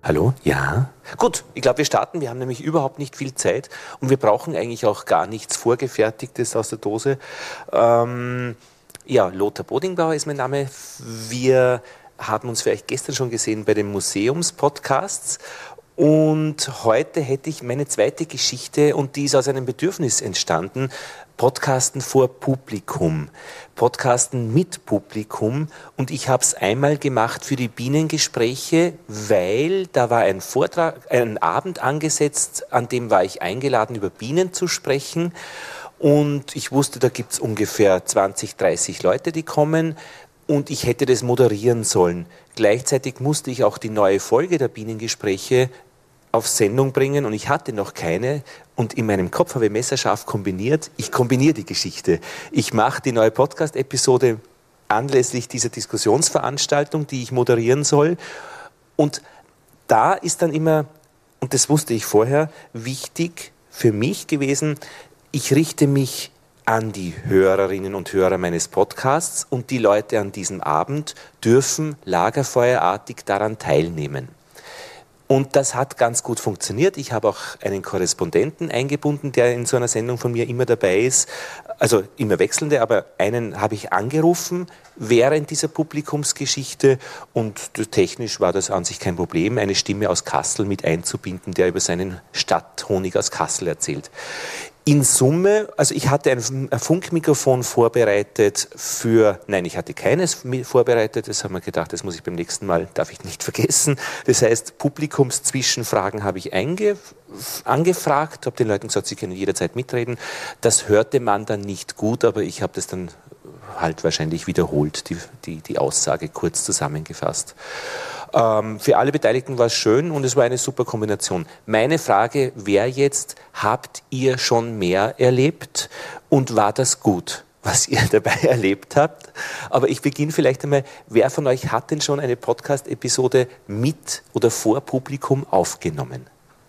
Hallo? Ja? Gut, ich glaube, wir starten. Wir haben nämlich überhaupt nicht viel Zeit und wir brauchen eigentlich auch gar nichts Vorgefertigtes aus der Dose. Lothar Bodingbauer ist mein Name. Wir haben uns vielleicht gestern schon gesehen bei den Museumspodcasts. Und heute hätte ich meine zweite Geschichte, und die ist aus einem Bedürfnis entstanden: Podcasten vor Publikum, Podcasten mit Publikum. Und ich habe es einmal gemacht für die Bienengespräche, weil da war ein Abend angesetzt, an dem war ich eingeladen, über Bienen zu sprechen. Und ich wusste, da gibt es ungefähr 20, 30 Leute, die kommen. Und ich hätte das moderieren sollen. Gleichzeitig musste ich auch die neue Folge der Bienengespräche auf Sendung bringen und ich hatte noch keine, und in meinem Kopf habe ich messerscharf kombiniert. Ich kombiniere die Geschichte. Ich mache die neue Podcast-Episode anlässlich dieser Diskussionsveranstaltung, die ich moderieren soll, und da ist dann immer, und das wusste ich vorher, wichtig für mich gewesen, ich richte mich an die Hörerinnen und Hörer meines Podcasts, und die Leute an diesem Abend dürfen lagerfeuerartig daran teilnehmen. Und das hat ganz gut funktioniert. Ich habe auch einen Korrespondenten eingebunden, der in so einer Sendung von mir immer dabei ist. Also immer wechselnde, aber einen habe ich angerufen während dieser Publikumsgeschichte, und technisch war das an sich kein Problem, eine Stimme aus Kassel mit einzubinden, der über seinen Stadthonig aus Kassel erzählt. In Summe, also ich hatte ein Funkmikrofon vorbereitet ich hatte keines vorbereitet, das haben wir gedacht, das muss ich beim nächsten Mal, darf ich nicht vergessen. Das heißt, Publikumszwischenfragen habe ich angefragt, habe den Leuten gesagt, sie können jederzeit mitreden. Das hörte man dann nicht gut, aber ich habe das dann halt wahrscheinlich wiederholt, die Aussage kurz zusammengefasst. Für alle Beteiligten war es schön und es war eine super Kombination. Meine Frage wäre jetzt: Habt ihr schon mehr erlebt und war das gut, was ihr dabei erlebt habt? Aber ich beginne vielleicht einmal, wer von euch hat denn schon eine Podcast-Episode mit oder vor Publikum aufgenommen?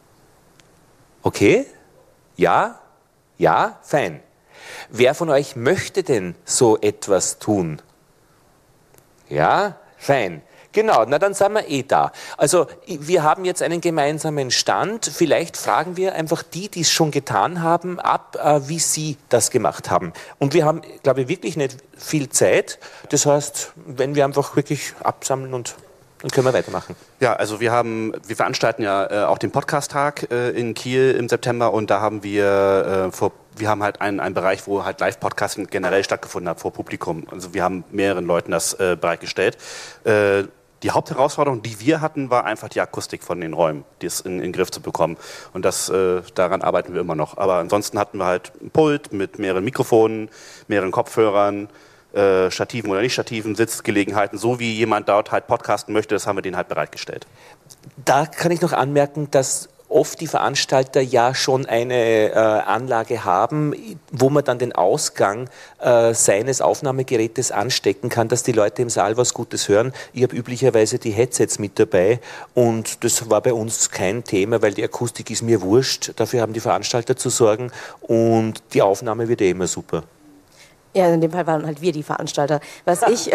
Okay? Ja? Ja? Fein. Wer von euch möchte denn so etwas tun? Ja? Fein. Genau, na dann sind wir da. Also wir haben jetzt einen gemeinsamen Stand. Vielleicht fragen wir einfach die es schon getan haben, ab, wie sie das gemacht haben. Und wir haben, glaube ich, wirklich nicht viel Zeit. Das heißt, wenn wir einfach wirklich absammeln, und dann können wir weitermachen. Ja, also wir veranstalten ja auch den Podcast-Tag in Kiel im September, und da haben wir haben halt einen Bereich, wo halt Live-Podcasting generell stattgefunden hat vor Publikum. Also wir haben mehreren Leuten das bereitgestellt. Die Hauptherausforderung, die wir hatten, war einfach die Akustik von den Räumen, das in den Griff zu bekommen. Und daran arbeiten wir immer noch. Aber ansonsten hatten wir halt ein Pult mit mehreren Mikrofonen, mehreren Kopfhörern, Stativen oder nicht Stativen, Sitzgelegenheiten, so wie jemand dort halt podcasten möchte, das haben wir denen halt bereitgestellt. Da kann ich noch anmerken, dass oft die Veranstalter ja schon eine Anlage haben, wo man dann den Ausgang seines Aufnahmegerätes anstecken kann, dass die Leute im Saal was Gutes hören. Ich habe üblicherweise die Headsets mit dabei, und das war bei uns kein Thema, weil die Akustik ist mir wurscht. Dafür haben die Veranstalter zu sorgen, und die Aufnahme wird immer super. Ja, in dem Fall waren halt wir die Veranstalter. Was ich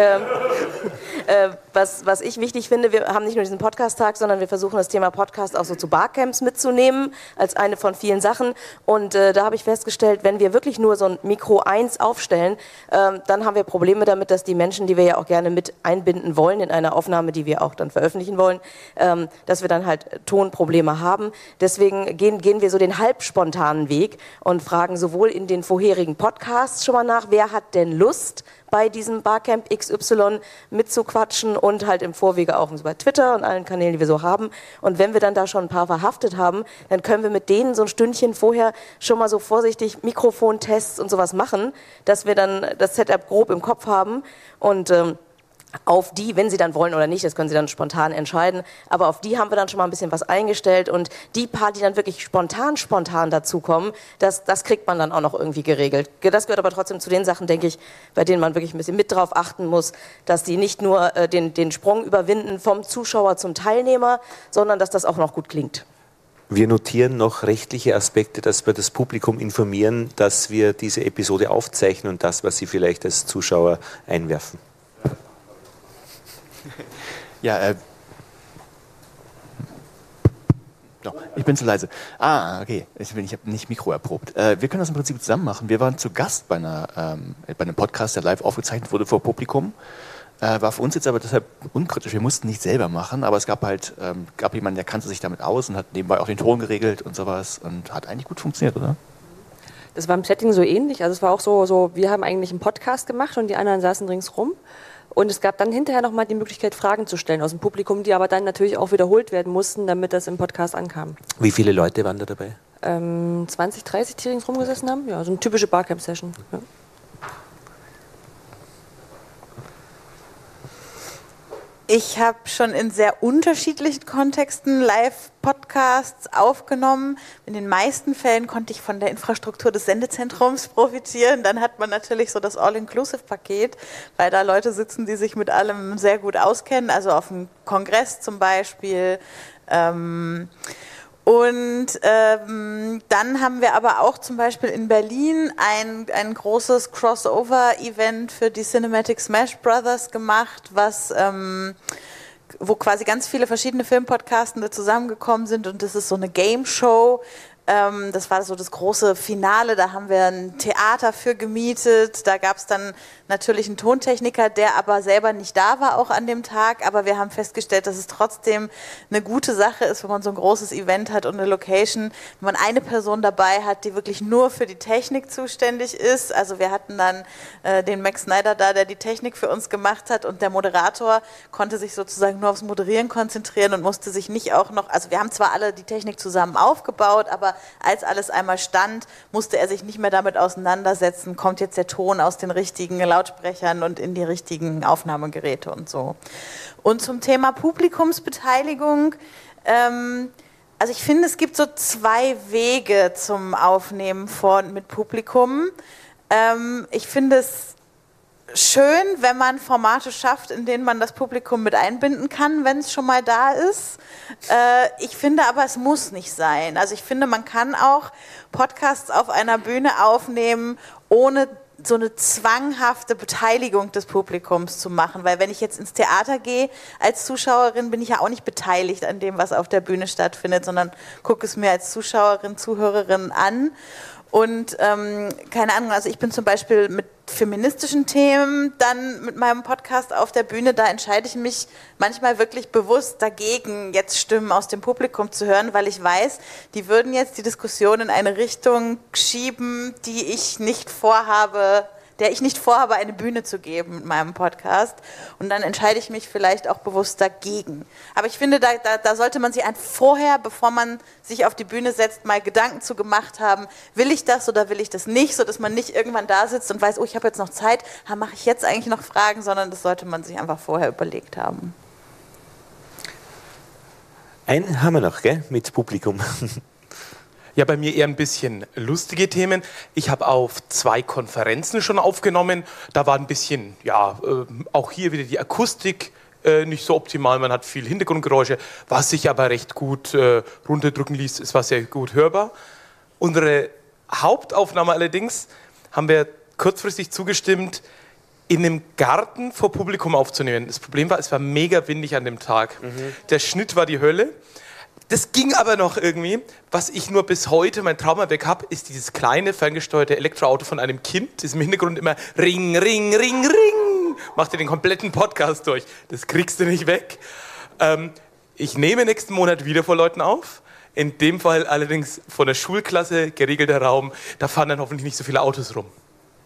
wichtig finde, wir haben nicht nur diesen Podcast-Tag, sondern wir versuchen das Thema Podcast auch so zu Barcamps mitzunehmen, als eine von vielen Sachen. Und da habe ich festgestellt, wenn wir wirklich nur so ein Mikro 1 aufstellen, dann haben wir Probleme damit, dass die Menschen, die wir ja auch gerne mit einbinden wollen in eine Aufnahme, die wir auch dann veröffentlichen wollen, dass wir dann halt Tonprobleme haben. Deswegen gehen wir so den halbspontanen Weg und fragen sowohl in den vorherigen Podcasts schon mal nach, wer hat denn Lust, bei diesem Barcamp XY mitzuquatschen, und halt im Vorwege auch bei Twitter und allen Kanälen, die wir so haben. Und wenn wir dann da schon ein paar verhaftet haben, dann können wir mit denen so ein Stündchen vorher schon mal so vorsichtig Mikrofontests und sowas machen, dass wir dann das Setup grob im Kopf haben, und auf die, wenn sie dann wollen oder nicht, das können sie dann spontan entscheiden, aber auf die haben wir dann schon mal ein bisschen was eingestellt, und die paar, die dann wirklich spontan dazukommen, das kriegt man dann auch noch irgendwie geregelt. Das gehört aber trotzdem zu den Sachen, denke ich, bei denen man wirklich ein bisschen mit drauf achten muss, dass die nicht nur den Sprung überwinden vom Zuschauer zum Teilnehmer, sondern dass das auch noch gut klingt. Wir notieren noch rechtliche Aspekte, dass wir das Publikum informieren, dass wir diese Episode aufzeichnen und das, was sie vielleicht als Zuschauer einwerfen. Ja, Ich bin zu leise. Ah, okay. Ich habe nicht Mikro erprobt. Wir können das im Prinzip zusammen machen. Wir waren zu Gast bei einem Podcast, der live aufgezeichnet wurde vor Publikum. War für uns jetzt aber deshalb unkritisch. Wir mussten nicht selber machen, aber es gab jemanden, der kannte sich damit aus und hat nebenbei auch den Ton geregelt und sowas und hat eigentlich gut funktioniert, oder? Das war im Setting so ähnlich. Also es war auch so, wir haben eigentlich einen Podcast gemacht und die anderen saßen ringsrum. Und es gab dann hinterher nochmal die Möglichkeit, Fragen zu stellen aus dem Publikum, die aber dann natürlich auch wiederholt werden mussten, damit das im Podcast ankam. Wie viele Leute waren da dabei? 20, 30, die ringsrum gesessen haben. Ja, so eine typische Barcamp-Session. Ja. Ich habe schon in sehr unterschiedlichen Kontexten Live-Podcasts aufgenommen. In den meisten Fällen konnte ich von der Infrastruktur des Sendezentrums profitieren. Dann hat man natürlich so das All-Inclusive-Paket, weil da Leute sitzen, die sich mit allem sehr gut auskennen. Also auf dem Kongress zum Beispiel. Dann haben wir aber auch zum Beispiel in Berlin ein großes Crossover-Event für die Cinematic Smash Brothers gemacht, wo quasi ganz viele verschiedene Filmpodcastende zusammengekommen sind und das ist so eine Game-Show. Das war so das große Finale, da haben wir ein Theater für gemietet, da gab es dann natürlich einen Tontechniker, der aber selber nicht da war auch an dem Tag, aber wir haben festgestellt, dass es trotzdem eine gute Sache ist, wenn man so ein großes Event hat und eine Location, wenn man eine Person dabei hat, die wirklich nur für die Technik zuständig ist. Also wir hatten dann den Max Snyder da, der die Technik für uns gemacht hat und der Moderator konnte sich sozusagen nur aufs Moderieren konzentrieren und musste sich nicht auch noch, also wir haben zwar alle die Technik zusammen aufgebaut, aber als alles einmal stand, musste er sich nicht mehr damit auseinandersetzen, kommt jetzt der Ton aus den richtigen Lautsprechern und in die richtigen Aufnahmegeräte und so. Und zum Thema Publikumsbeteiligung, also ich finde, es gibt so 2 Wege zum Aufnehmen mit Publikum. Ich finde es schön, wenn man Formate schafft, in denen man das Publikum mit einbinden kann, wenn es schon mal da ist. Ich finde aber, es muss nicht sein. Also ich finde, man kann auch Podcasts auf einer Bühne aufnehmen, ohne so eine zwanghafte Beteiligung des Publikums zu machen. Weil wenn ich jetzt ins Theater gehe, als Zuschauerin bin ich ja auch nicht beteiligt an dem, was auf der Bühne stattfindet, sondern gucke es mir als Zuschauerin, Zuhörerin an. Und keine Ahnung, also ich bin zum Beispiel mit feministischen Themen dann mit meinem Podcast auf der Bühne, da entscheide ich mich manchmal wirklich bewusst dagegen, jetzt Stimmen aus dem Publikum zu hören, weil ich weiß, die würden jetzt die Diskussion in eine Richtung schieben, der ich nicht vorhabe, eine Bühne zu geben mit meinem Podcast. Und dann entscheide ich mich vielleicht auch bewusst dagegen. Aber ich finde, da sollte man sich vorher, bevor man sich auf die Bühne setzt, mal Gedanken zu gemacht haben, will ich das oder will ich das nicht, sodass man nicht irgendwann da sitzt und weiß, oh, ich habe jetzt noch Zeit, mache ich jetzt eigentlich noch Fragen, sondern das sollte man sich einfach vorher überlegt haben. Einen haben wir noch, gell, mit Publikum. Ja, bei mir eher ein bisschen lustige Themen. Ich habe auf 2 Konferenzen schon aufgenommen. Da war ein bisschen, auch hier wieder die Akustik nicht so optimal. Man hat viel Hintergrundgeräusche, was sich aber recht gut runterdrücken ließ. Es war sehr gut hörbar. Unsere Hauptaufnahme allerdings haben wir kurzfristig zugestimmt, in einem Garten vor Publikum aufzunehmen. Das Problem war, es war mega windig an dem Tag. Der Schnitt war die Hölle. Das ging aber noch irgendwie. Was ich nur bis heute mein Traumawerk habe, ist dieses kleine, ferngesteuerte Elektroauto von einem Kind, das im Hintergrund immer Ring, Ring, Ring, Ring, macht dir den kompletten Podcast durch. Das kriegst du nicht weg. Ich nehme nächsten Monat wieder vor Leuten auf. In dem Fall allerdings von der Schulklasse, geregelter Raum. Da fahren dann hoffentlich nicht so viele Autos rum.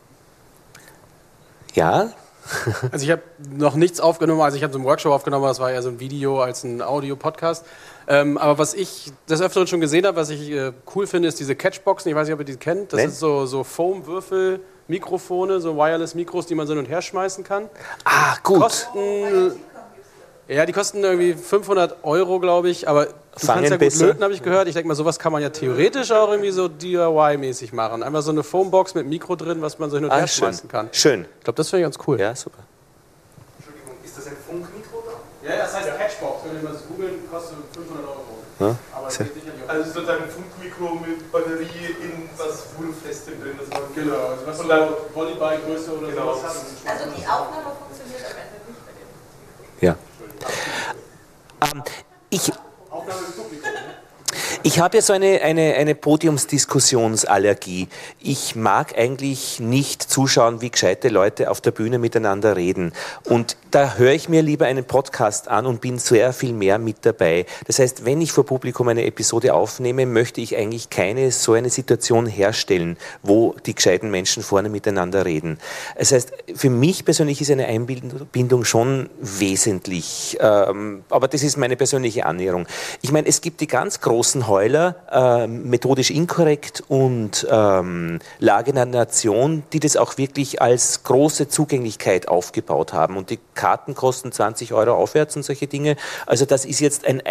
Ja? Also ich habe noch nichts aufgenommen, also ich habe so einen Workshop aufgenommen, das war eher so ein Video als ein Audio-Podcast. Aber was ich des Öfteren schon gesehen habe, was ich cool finde, ist diese Catchboxen, ich weiß nicht, ob ihr die kennt, das sind so Foam-Würfel-Mikrofone, so Wireless-Mikros, die man so hin und her schmeißen kann. Ah, gut. Die kosten irgendwie 500 €, glaube ich, aber du kannst ja gut löten, habe ich gehört. Ich denke mal, sowas kann man ja theoretisch auch irgendwie so DIY-mäßig machen. Einfach so eine Foambox mit Mikro drin, was man so hin und her schmeißen kann. Schön. Ich glaube, das finde ich ganz cool. Ja, super. Entschuldigung, ist das ein Funkmikro da? Ja, das heißt Catchbox. Wenn ihr mal das googeln, kostet 500 €. Ja. Aber das geht sicher nicht. Also sozusagen ein Funkmikro mit Batterie in was Wurmfestem drin. Genau, also was so Volleyballgröße oder sowas hat. Also die Aufnahme funktioniert am Ende nicht bei dem. Ja. Ich habe ja so eine Podiumsdiskussionsallergie. Ich mag eigentlich nicht zuschauen, wie gescheite Leute auf der Bühne miteinander reden. Und da höre ich mir lieber einen Podcast an und bin sehr viel mehr mit dabei. Das heißt, wenn ich vor Publikum eine Episode aufnehme, möchte ich eigentlich keine so eine Situation herstellen, wo die gescheiten Menschen vorne miteinander reden. Das heißt, für mich persönlich ist eine Einbindung schon wesentlich. Aber das ist meine persönliche Annäherung. Ich meine, es gibt die ganz großen Heuler, methodisch inkorrekt und Lage der Nation, die das auch wirklich als große Zugänglichkeit aufgebaut haben. Und die Karten kosten 20 € aufwärts und solche Dinge. Also das ist jetzt eine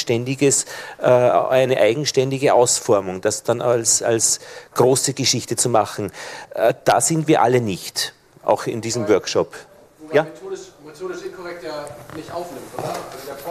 eigenständige Ausformung, das dann als große Geschichte zu machen. Da sind wir alle nicht, auch in diesem Workshop. Wobei Ja? methodisch inkorrekt ja nicht aufnimmt, oder? Also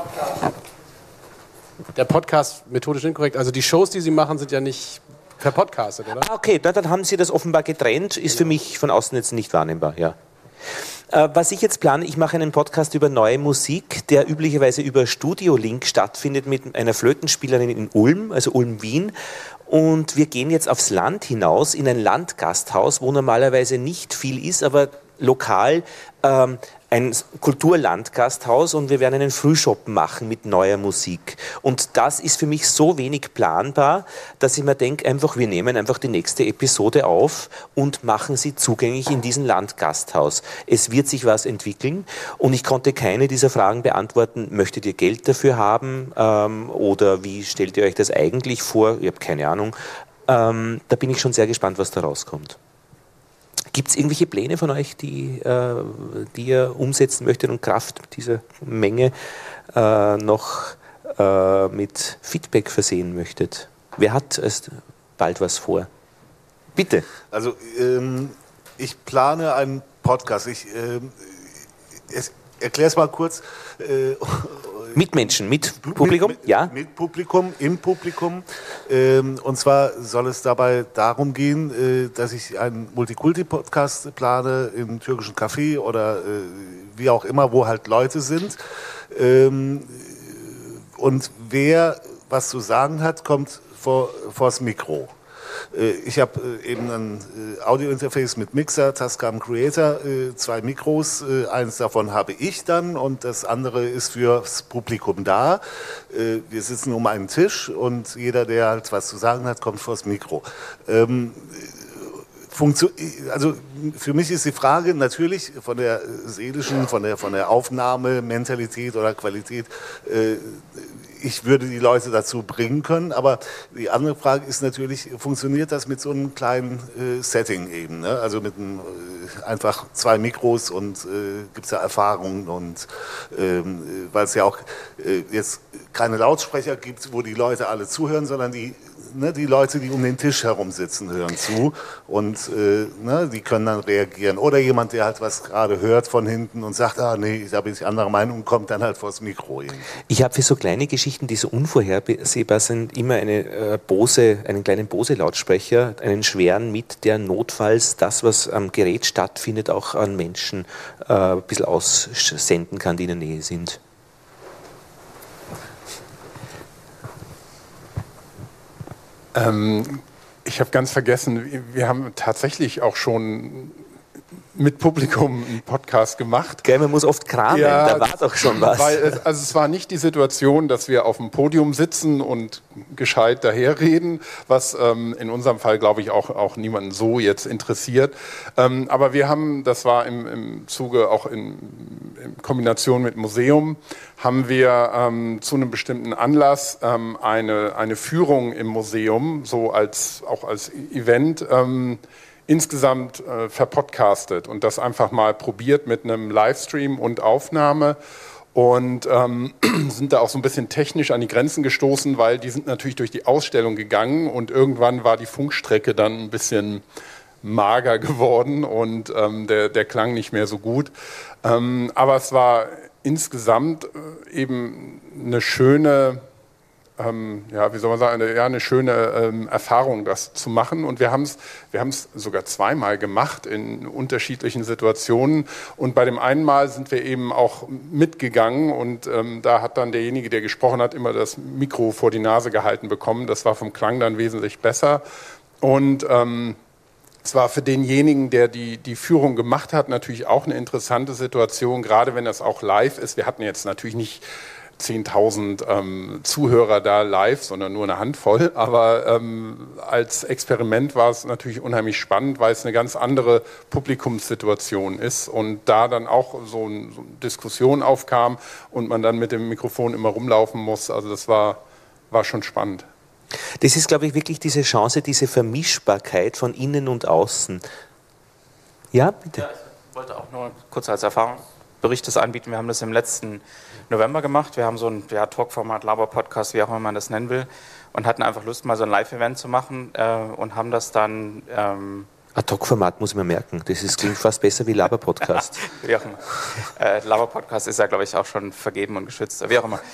der Podcast methodisch inkorrekt, also die Shows, die Sie machen, sind ja nicht verpodcastet, oder? Okay, dann haben Sie das offenbar getrennt, ist für mich von außen jetzt nicht wahrnehmbar, ja. Was ich jetzt plane, ich mache einen Podcast über neue Musik, der üblicherweise über Studio Link stattfindet mit einer Flötenspielerin in Ulm, also Ulm-Wien. Und wir gehen jetzt aufs Land hinaus, in ein Landgasthaus, wo normalerweise nicht viel ist, aber lokal ein Kulturlandgasthaus, und wir werden einen Frühschoppen machen mit neuer Musik. Und das ist für mich so wenig planbar, dass ich mir denke, wir nehmen einfach die nächste Episode auf und machen sie zugänglich in diesem Landgasthaus. Es wird sich was entwickeln, und ich konnte keine dieser Fragen beantworten. Möchtet ihr Geld dafür haben oder wie stellt ihr euch das eigentlich vor? Ich habe keine Ahnung. Da bin ich schon sehr gespannt, was da rauskommt. Gibt es irgendwelche Pläne von euch, die ihr umsetzen möchtet und Kraft dieser Menge noch mit Feedback versehen möchtet? Wer hat bald was vor? Bitte. Also ich plane einen Podcast. Ich erkläre es mal kurz. Mit Menschen, mit Publikum? Ja. Mit Publikum, im Publikum. Und zwar soll es dabei darum gehen, dass ich einen Multikulti-Podcast plane im türkischen Café oder wie auch immer, wo halt Leute sind. Und wer was zu sagen hat, kommt vors Mikro. Ich habe eben ein Audio-Interface mit Mixer, Tascam Creator, 2 Mikros. Eins davon habe ich dann und das andere ist fürs Publikum da. Wir sitzen um einen Tisch und jeder, der halt was zu sagen hat, kommt vors Mikro. Also für mich ist die Frage natürlich von der seelischen, von der Aufnahmementalität oder Qualität, ich würde die Leute dazu bringen können, aber die andere Frage ist natürlich, funktioniert das mit so einem kleinen Setting eben, ne? Also mit einfach 2 Mikros und gibt es da Erfahrungen und weil es ja auch jetzt keine Lautsprecher gibt, wo die Leute alle zuhören, sondern die Leute, die um den Tisch herum sitzen, hören zu und die können dann reagieren. Oder jemand, der halt was gerade hört von hinten und sagt, nee, da bin ich anderer Meinung, kommt dann halt vors Mikro hin. Ich habe für so kleine Geschichten, die so unvorhersehbar sind, immer einen kleinen Bose-Lautsprecher, einen schweren mit, der notfalls das, was am Gerät stattfindet, auch an Menschen ein bisschen aussenden kann, die in der Nähe sind. Ich habe ganz vergessen, wir haben tatsächlich auch schon mit Publikum einen Podcast gemacht. Gell, man muss oft kramen, ja, da war doch schon was. Es war nicht die Situation, dass wir auf dem Podium sitzen und gescheit daherreden, was in unserem Fall, glaube ich, auch niemanden so jetzt interessiert. Aber wir haben, das war im Zuge auch in Kombination mit Museum, haben wir zu einem bestimmten Anlass eine Führung im Museum, so auch als Event, insgesamt verpodcastet und das einfach mal probiert mit einem Livestream und Aufnahme und sind da auch so ein bisschen technisch an die Grenzen gestoßen, weil die sind natürlich durch die Ausstellung gegangen und irgendwann war die Funkstrecke dann ein bisschen mager geworden und der klang nicht mehr so gut. Aber es war insgesamt eben eine schöne wie soll man sagen, eine schöne Erfahrung, das zu machen. Und wir haben es sogar zweimal gemacht in unterschiedlichen Situationen. Und bei dem einen Mal sind wir eben auch mitgegangen und da hat dann derjenige, der gesprochen hat, immer das Mikro vor die Nase gehalten bekommen. Das war vom Klang dann wesentlich besser. Und es war für denjenigen, der die Führung gemacht hat, natürlich auch eine interessante Situation, gerade wenn das auch live ist. Wir hatten jetzt natürlich nicht 10.000 Zuhörer da live, sondern nur eine Handvoll. Aber als Experiment war es natürlich unheimlich spannend, weil es eine ganz andere Publikumssituation ist und da dann auch so eine Diskussion aufkam und man dann mit dem Mikrofon immer rumlaufen muss. Also das war schon spannend. Das ist, glaube ich, wirklich diese Chance, diese Vermischbarkeit von innen und außen. Ja, bitte. Ja, ich wollte auch nur kurz als Erfahrungsbericht anbieten. Wir haben das im letzten November gemacht. Wir haben so ein Talkformat, Laber-Podcast, wie auch immer man das nennen will, und hatten einfach Lust, mal so ein Live-Event zu machen und haben das dann... Ad-Hoc-Format muss man merken. Das klingt fast besser wie Laber-Podcast. Wie auch immer. Laber-Podcast ist ja, glaube ich, auch schon vergeben und geschützt. Wie auch immer.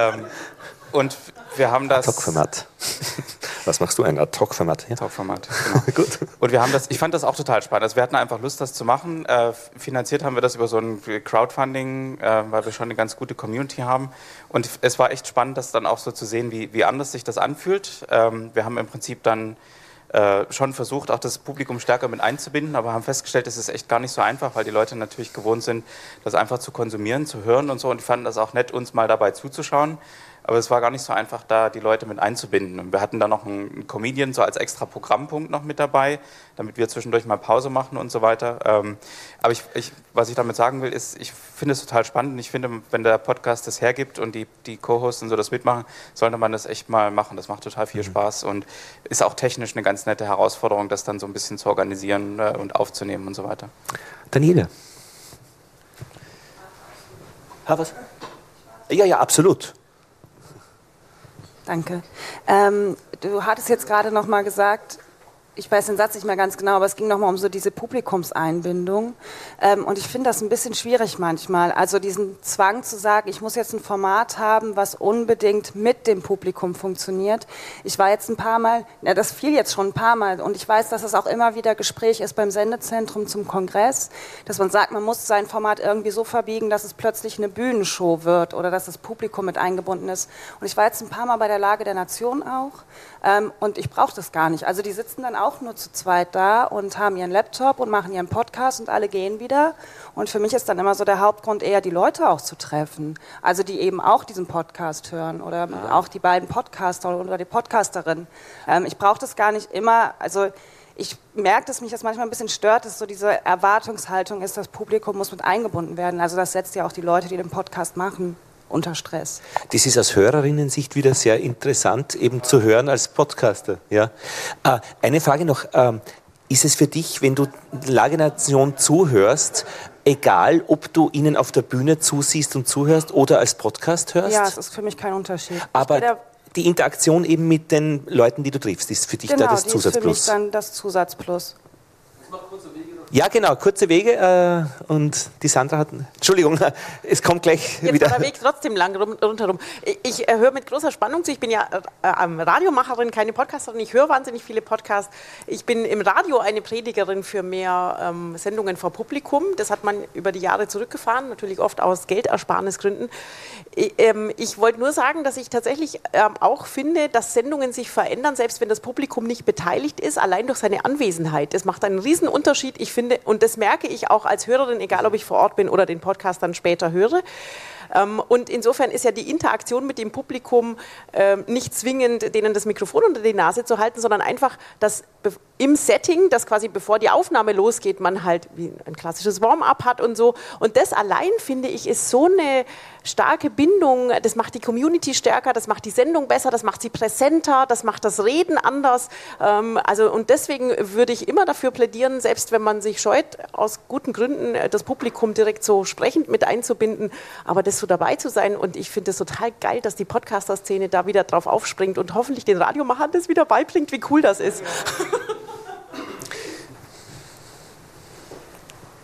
Und wir haben das... Ad-Hoc-Format. Was machst du? Ein Ad-Hoc-Format? Ja? Ad-Hoc-Format, genau. Gut. Und ich fand das auch total spannend. Also wir hatten einfach Lust, das zu machen. Finanziert haben wir das über so ein Crowdfunding, weil wir schon eine ganz gute Community haben. Und es war echt spannend, das dann auch so zu sehen, wie anders sich das anfühlt. Wir haben im Prinzip dann schon versucht, auch das Publikum stärker mit einzubinden, aber haben festgestellt, es ist echt gar nicht so einfach, weil die Leute natürlich gewohnt sind, das einfach zu konsumieren, zu hören und so. Und die fanden das auch nett, uns mal dabei zuzuschauen. Aber es war gar nicht so einfach, da die Leute mit einzubinden. Und wir hatten da noch einen Comedian so als extra Programmpunkt noch mit dabei, damit wir zwischendurch mal Pause machen und so weiter. Aber was ich damit sagen will, ist, ich finde es total spannend. Und ich finde, wenn der Podcast das hergibt und die Co-Hosts und so das mitmachen, sollte man das echt mal machen. Das macht total viel Spaß und ist auch technisch eine ganz nette Herausforderung, das dann so ein bisschen zu organisieren und aufzunehmen und so weiter. Daniela. Was? Ja, absolut. Danke. Du hattest jetzt gerade noch mal gesagt, ich weiß den Satz nicht mehr ganz genau, aber es ging nochmal um so diese Publikumseinbindung. Und ich finde das ein bisschen schwierig manchmal. Also diesen Zwang zu sagen, ich muss jetzt ein Format haben, was unbedingt mit dem Publikum funktioniert. Ich war jetzt ein paar Mal, das fiel jetzt schon ein paar Mal, und ich weiß, dass es auch immer wieder Gespräch ist beim Sendezentrum zum Kongress, dass man sagt, man muss sein Format irgendwie so verbiegen, dass es plötzlich eine Bühnenshow wird oder dass das Publikum mit eingebunden ist. Und ich war jetzt ein paar Mal bei der Lage der Nation auch. Und ich brauche das gar nicht. Also die sitzen dann auch nur zu zweit da und haben ihren Laptop und machen ihren Podcast und alle gehen wieder. Und für mich ist dann immer so der Hauptgrund eher, die Leute auch zu treffen. Also die eben auch diesen Podcast hören oder auch die beiden Podcaster oder die Podcasterin. Ich brauche das gar nicht immer, also ich merke, dass mich das manchmal ein bisschen stört, dass so diese Erwartungshaltung ist, das Publikum muss mit eingebunden werden. Also das setzt ja auch die Leute, die den Podcast machen, unter Stress. Das ist aus Hörerinnen-Sicht wieder sehr interessant, eben zu hören als Podcaster. Ja. Eine Frage noch. Ist es für dich, wenn du Lage der Nation zuhörst, egal, ob du ihnen auf der Bühne zusiehst und zuhörst oder als Podcast hörst? Ja, es ist für mich kein Unterschied. Aber die Interaktion eben mit den Leuten, die du triffst, ist für dich da das Zusatzplus? Genau, die ist für mich dann das Zusatzplus. Ja, genau, kurze Wege und die Sandra hat... Entschuldigung, es kommt gleich jetzt wieder... Jetzt war der Weg trotzdem lang rundherum. Ich höre mit großer Spannung zu. Ich bin ja Radiomacherin, keine Podcasterin. Ich höre wahnsinnig viele Podcasts. Ich bin im Radio eine Predigerin für mehr Sendungen vor Publikum. Das hat man über die Jahre zurückgefahren, natürlich oft aus Geldersparnisgründen. Ich wollte nur sagen, dass ich tatsächlich auch finde, dass Sendungen sich verändern, selbst wenn das Publikum nicht beteiligt ist, allein durch seine Anwesenheit. Das macht einen riesen Unterschied. Ich finde, und das merke ich auch als Hörerin, egal ob ich vor Ort bin oder den Podcast dann später höre. Und insofern ist ja die Interaktion mit dem Publikum nicht zwingend, denen das Mikrofon unter die Nase zu halten, sondern einfach, dass im Setting, dass quasi bevor die Aufnahme losgeht, man halt wie ein klassisches Warm-up hat und so. Und das allein, finde ich, ist so eine starke Bindung. Das macht die Community stärker, das macht die Sendung besser, das macht sie präsenter, das macht das Reden anders. Und deswegen würde ich immer dafür plädieren, selbst wenn man sich scheut, aus guten Gründen das Publikum direkt so sprechend mit einzubinden, aber das so dabei zu sein. Und ich finde es total geil, dass die Podcaster-Szene da wieder drauf aufspringt und hoffentlich den Radiomachern das wieder beibringt, wie cool das ist.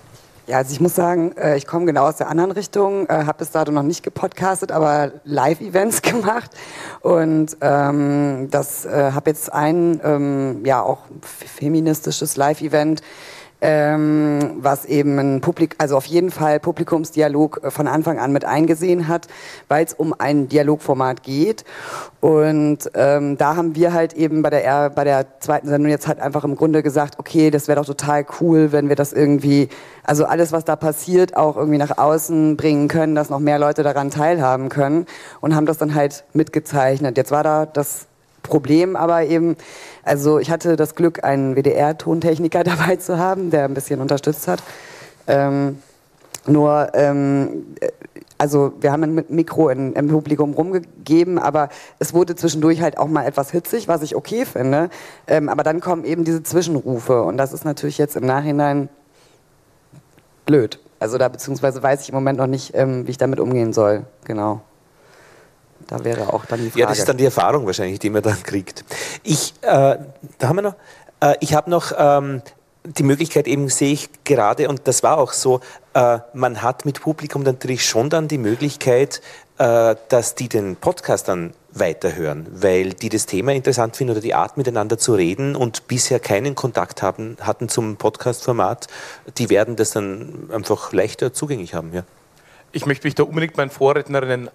Ja, also ich muss sagen, ich komme genau aus der anderen Richtung, habe bis dato noch nicht gepodcastet, aber Live-Events gemacht und habe jetzt ein auch feministisches Live-Event, was eben also auf jeden Fall Publikumsdialog von Anfang an mit eingesehen hat, weil es um ein Dialogformat geht. Und da haben wir halt eben bei der zweiten Sendung jetzt halt einfach im Grunde gesagt, okay, das wäre doch total cool, wenn wir das irgendwie, also alles, was da passiert, auch irgendwie nach außen bringen können, dass noch mehr Leute daran teilhaben können, und haben das dann halt mitgezeichnet. Jetzt war da das Problem aber eben, also ich hatte das Glück, einen WDR-Tontechniker dabei zu haben, der ein bisschen unterstützt hat. Also wir haben ein Mikro im Publikum rumgegeben, aber es wurde zwischendurch halt auch mal etwas hitzig, was ich okay finde. Aber dann kommen eben diese Zwischenrufe und das ist natürlich jetzt im Nachhinein blöd. Also beziehungsweise weiß ich im Moment noch nicht, wie ich damit umgehen soll. Genau. Da wäre auch dann die Frage. Ja, das ist dann die Erfahrung wahrscheinlich, die man dann kriegt. Da haben wir noch. Ich habe noch die Möglichkeit, eben sehe ich gerade, und das war auch so, man hat mit Publikum natürlich schon dann die Möglichkeit, dass die den Podcast dann weiterhören, weil die das Thema interessant finden oder die Art miteinander zu reden und bisher keinen Kontakt hatten zum Podcast-Format. Die werden das dann einfach leichter zugänglich haben. Ja. Ich möchte mich da unbedingt meinen Vorrednerinnen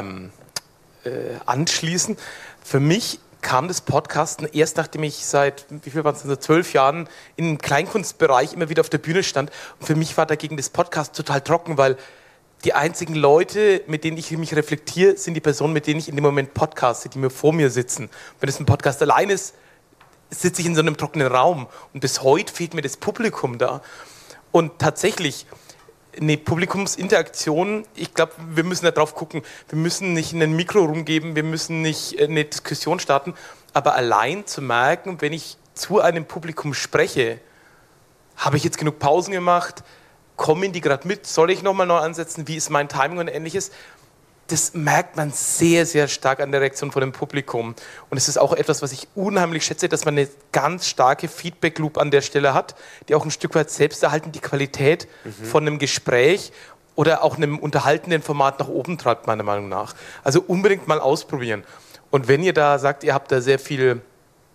anschließen. Für mich kam das Podcasten erst, nachdem ich seit, 12 Jahren im Kleinkunstbereich immer wieder auf der Bühne stand. Und für mich war dagegen das Podcast total trocken, weil die einzigen Leute, mit denen ich mich reflektiere, sind die Personen, mit denen ich in dem Moment podcaste, die mir vor mir sitzen. Wenn es ein Podcast allein ist, sitze ich in so einem trockenen Raum. Und bis heute fehlt mir das Publikum da. Und tatsächlich, eine Publikumsinteraktion, ich glaube, wir müssen da drauf gucken. Wir müssen nicht in ein Mikro rumgeben, wir müssen nicht eine Diskussion starten, aber allein zu merken, wenn ich zu einem Publikum spreche, habe ich jetzt genug Pausen gemacht, kommen die gerade mit, soll ich nochmal neu ansetzen, wie ist mein Timing und Ähnliches. Das merkt man sehr, sehr stark an der Reaktion von dem Publikum. Und es ist auch etwas, was ich unheimlich schätze, dass man eine ganz starke Feedback-Loop an der Stelle hat, die auch ein Stück weit selbst erhalten, die Qualität von einem Gespräch oder auch einem unterhaltenden Format nach oben treibt, meiner Meinung nach. Also unbedingt mal ausprobieren. Und wenn ihr da sagt, ihr habt da sehr viel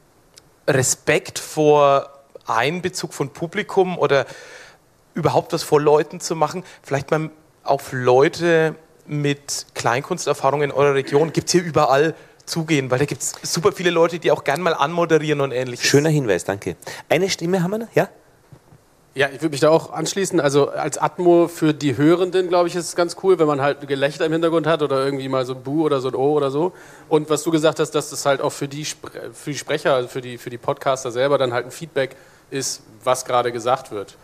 Respekt vor Einbezug von Publikum oder überhaupt was vor Leuten zu machen, vielleicht mal auf Leute mit Kleinkunsterfahrung in eurer Region, gibt es hier überall, zugehen, weil da gibt es super viele Leute, die auch gerne mal anmoderieren und Ähnliches. Schöner Hinweis, danke. Eine Stimme haben wir noch, ja? Ja, ich würde mich da auch anschließen. Also als Atmo für die Hörenden, glaube ich, ist es ganz cool, wenn man halt ein Gelächter im Hintergrund hat oder irgendwie mal so ein Bu oder so ein O oder so. Und was du gesagt hast, dass das halt auch für die Sprecher, also für die Podcaster selber dann halt ein Feedback ist, was gerade gesagt wird.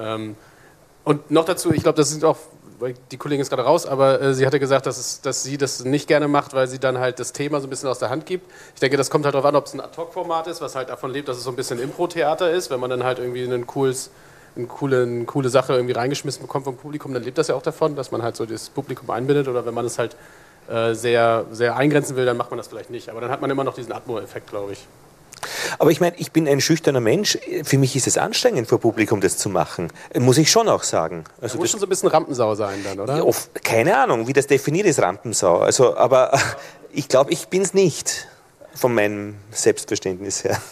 Und noch dazu, ich glaube, das sind auch, die Kollegin ist gerade raus, aber sie hatte gesagt, dass sie das nicht gerne macht, weil sie dann halt das Thema so ein bisschen aus der Hand gibt. Ich denke, das kommt halt darauf an, ob es ein Ad-Hoc-Format ist, was halt davon lebt, dass es so ein bisschen Impro-Theater ist. Wenn man dann halt irgendwie eine coole Sache irgendwie reingeschmissen bekommt vom Publikum, dann lebt das ja auch davon, dass man halt so das Publikum einbindet. Oder wenn man es halt sehr, sehr eingrenzen will, dann macht man das vielleicht nicht. Aber dann hat man immer noch diesen Atmo-Effekt, glaube ich. Aber ich meine, ich bin ein schüchterner Mensch. Für mich ist es anstrengend, vor Publikum das zu machen. Muss ich schon auch sagen. Also muss schon so ein bisschen Rampensau sein dann, oder? Ja, keine Ahnung, wie das definiert ist, Rampensau. Also, aber ich glaube, ich bin es nicht, von meinem Selbstverständnis her.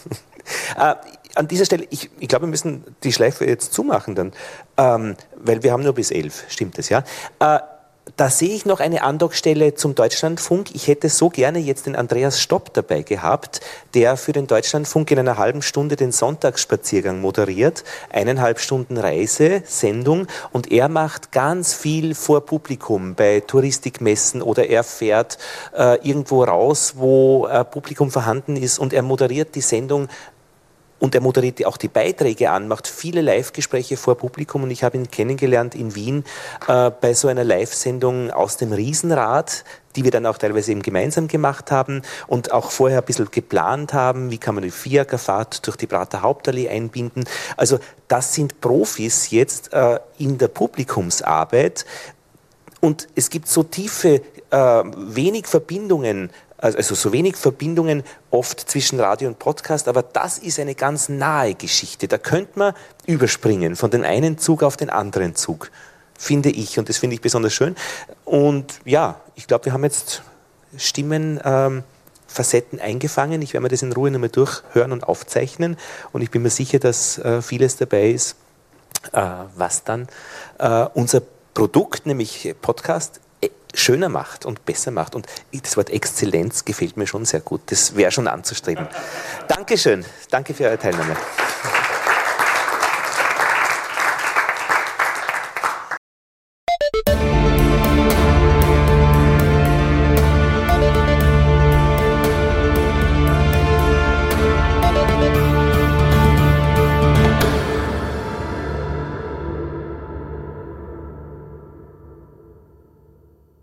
An dieser Stelle, ich glaube, wir müssen die Schleife jetzt zumachen dann, weil wir haben nur bis 11, stimmt das, ja? Da sehe ich noch eine Andockstelle zum Deutschlandfunk. Ich hätte so gerne jetzt den Andreas Stopp dabei gehabt, der für den Deutschlandfunk in einer halben Stunde den Sonntagsspaziergang moderiert. 1,5 Stunden Reise-Sendung und er macht ganz viel vor Publikum bei Touristikmessen oder er fährt irgendwo raus, wo Publikum vorhanden ist und er moderiert die Sendung. Und er moderiert auch die Beiträge an, macht viele Live-Gespräche vor Publikum und ich habe ihn kennengelernt in Wien bei so einer Live-Sendung aus dem Riesenrad, die wir dann auch teilweise eben gemeinsam gemacht haben und auch vorher ein bisschen geplant haben, wie kann man die Viererkerfahrt durch die Prater Hauptallee einbinden. Also das sind Profis jetzt in der Publikumsarbeit und es gibt so tiefe, wenig Verbindungen also so wenig Verbindungen oft zwischen Radio und Podcast, aber das ist eine ganz nahe Geschichte. Da könnte man überspringen von dem einen Zug auf den anderen Zug, finde ich. Und das finde ich besonders schön. Und ja, ich glaube, wir haben jetzt Stimmen, Facetten eingefangen. Ich werde mir das in Ruhe nochmal durchhören und aufzeichnen. Und ich bin mir sicher, dass vieles dabei ist, was dann unser Produkt, nämlich Podcast, schöner macht und besser macht. Und das Wort Exzellenz gefällt mir schon sehr gut. Das wäre schon anzustreben. Dankeschön. Danke für eure Teilnahme.